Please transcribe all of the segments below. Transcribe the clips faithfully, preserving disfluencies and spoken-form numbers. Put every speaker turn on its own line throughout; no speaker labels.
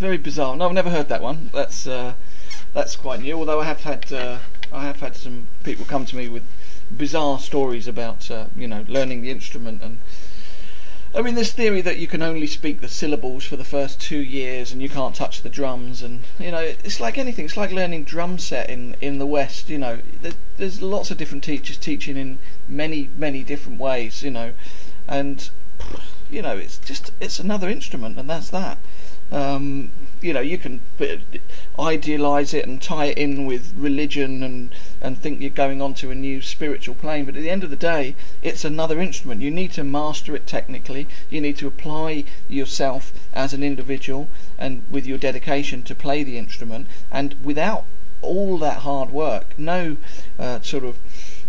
very bizarre. No, I've never heard that one. That's uh, that's quite new. Although I have had uh, I have had some people come to me with bizarre stories about uh, you know, learning the instrument. And I mean, this theory that you can only speak the syllables for the first two years and you can't touch the drums, and you know, it's like anything. It's like learning drum set in in the West. You know, there, there's lots of different teachers teaching in many many different ways. You know, and you know, it's just it's another instrument, and that's that. Um, you know, you can idealize it and tie it in with religion and and think you're going on to a new spiritual plane, but at the end of the day, it's another instrument. You need to master it technically. You need to apply yourself as an individual and with your dedication to play the instrument. And without all that hard work, no uh, sort of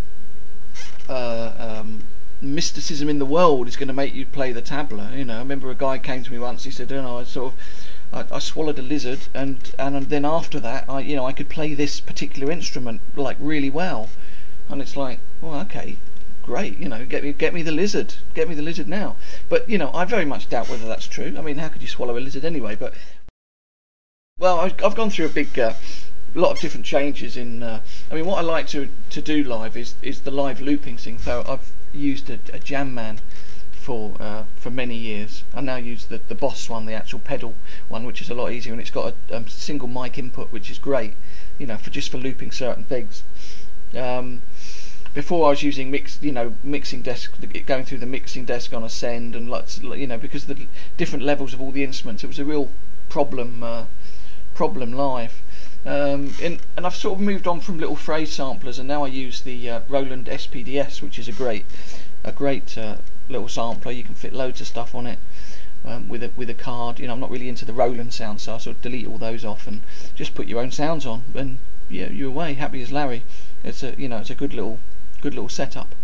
uh, um, mysticism in the world is going to make you play the tabla. You know, I remember a guy came to me once. He said, "You know, I sort of I, I swallowed a lizard, and and then after that, I you know I could play this particular instrument like really well." And it's like, well, okay, great. You know, get me get me the lizard, get me the lizard now. But you know, I very much doubt whether that's true. I mean, how could you swallow a lizard anyway? But well, I've, I've gone through a big. Uh, A lot of different changes in. Uh, I mean, what I like to to do live is is the live looping thing. So I've used a, a Jamman for uh, for many years. I now use the the Boss one, the actual pedal one, which is a lot easier, and it's got a um, single mic input, which is great. You know, for just for looping certain things. Um, before I was using mix, you know, mixing desk, going through the mixing desk on a send, and lots, you know, because of the different levels of all the instruments, it was a real problem uh, problem live. Um, and, and I've sort of moved on from little phrase samplers, and now I use the uh, Roland S P D S, which is a great, a great uh, little sampler. You can fit loads of stuff on it um, with a with a card. You know, I'm not really into the Roland sounds, so I sort of delete all those off and just put your own sounds on, and yeah, you're away, happy as Larry. It's a you know, it's a good little, good little setup.